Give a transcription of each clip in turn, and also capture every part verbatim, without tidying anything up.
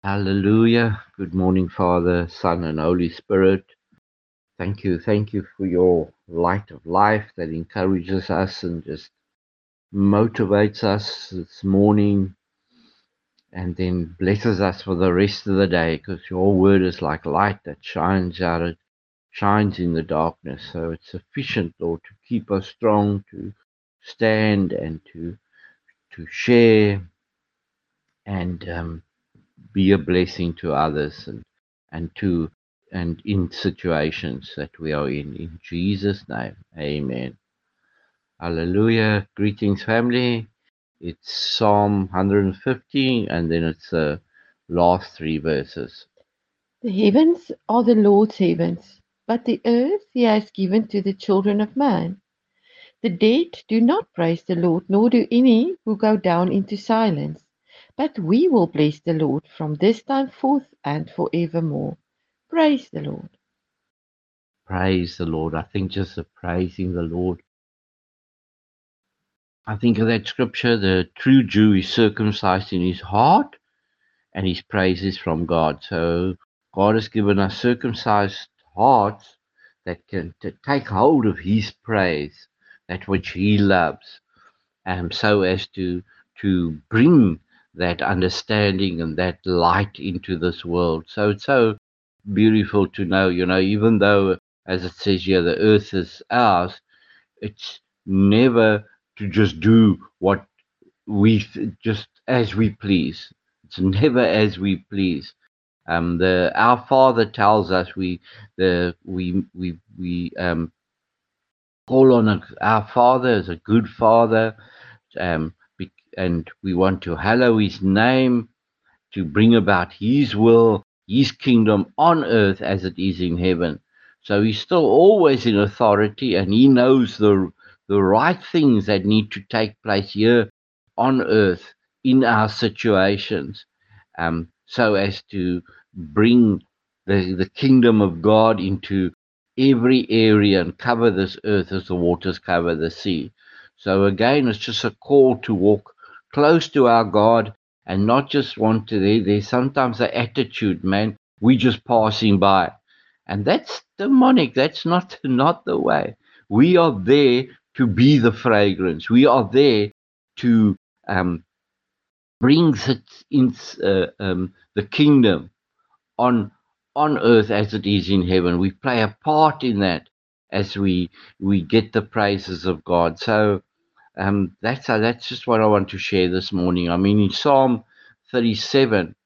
Hallelujah. Good morning, Father, Son, and Holy Spirit. Thank you. Thank you for your light of life that encourages us and just motivates us this morning and then blesses us for the rest of the day, because your word is like light that shines out, it shines in the darkness. So it's sufficient, Lord, to keep us strong, to stand and to to share and um, be a blessing to others and and to and in situations that we are in. In Jesus' name, amen. Hallelujah. Greetings, family. It's Psalm one fifty, and then it's the last three verses. The heavens are the Lord's heavens, but the earth he has given to the children of man. The dead do not praise the Lord, nor do any who go down into silence. But we will bless the Lord from this time forth and forevermore. Praise the Lord. Praise the Lord. I think just the praising the Lord. I think of that scripture, the true Jew is circumcised in his heart and his praise is from God. So God has given us circumcised hearts that can to take hold of his praise, that which he loves, and so as to to bring that understanding and that light into this world. So it's so beautiful to know, you know, even though, as it says here, the earth is ours, it's never to just do what we th- just as we please. It's never as we please. Um, the our Father tells us we the we we we um call on a, our Father as a good Father, um, be, and we want to hallow His name to bring about His will, His kingdom on earth as it is in heaven. So He's still always in authority, and He knows the the right things that need to take place here on earth in our situations, um, so as to bring the the kingdom of God into every area and cover this earth as the waters cover the sea. So again, it's just a call to walk close to our God and not just want to there. There's sometimes an attitude, man, we just passing by. And that's demonic. That's not not the way. We are there to be the fragrance. We are there to um, bring it in uh, um, the kingdom on on earth as it is in heaven. We play a part in that as we we get the praises of God. So um, that's uh, that's just what I want to share this morning. I mean, in Psalm thirty-seven,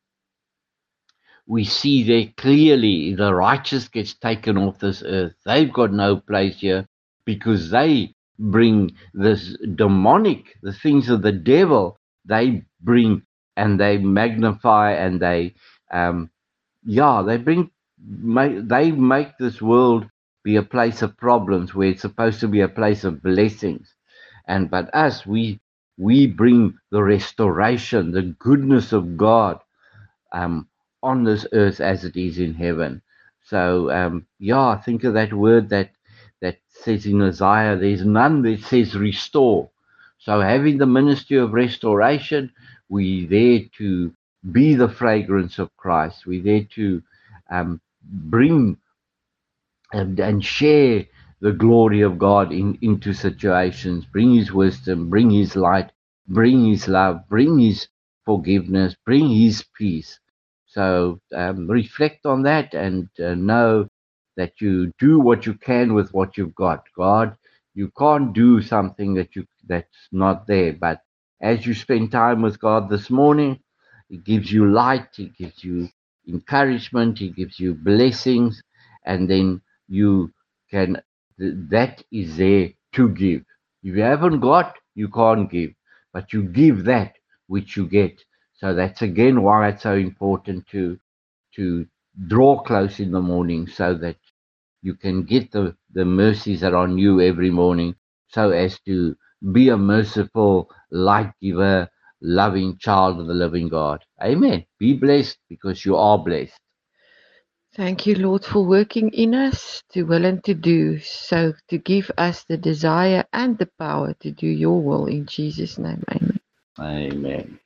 we see there clearly the righteous gets taken off this earth. They've got no place here because they bring this demonic, the things of the devil, they bring and they magnify and they, um, yeah, they bring, make, they make this world be a place of problems where it's supposed to be a place of blessings. And but us, we we bring the restoration, the goodness of God um, on this earth as it is in heaven. So um, yeah, think of that word that that says in Isaiah, there's none that says restore. So having the ministry of restoration, we there to be the fragrance of Christ. We're there to um, bring and, and share the glory of God in, into situations, bring His wisdom, bring His light, bring His love, bring His forgiveness, bring His peace. So um, reflect on that and uh, know that you do what you can with what you've got. God, you can't do something that you that's not there. But as you spend time with God this morning, He gives you light, He gives you encouragement, He gives you blessings, and then you can that is there to give. If you haven't got, you can't give, but you give that which you get. So that's again why it's so important to to draw close in the morning so that you can get the the mercies that are on you every morning, so as to be a merciful light giver, loving child of the living God. Amen. Be blessed because you are blessed. Thank you, Lord, for working in us to will and to do, so to give us the desire and the power to do your will in Jesus' name. Amen. Amen.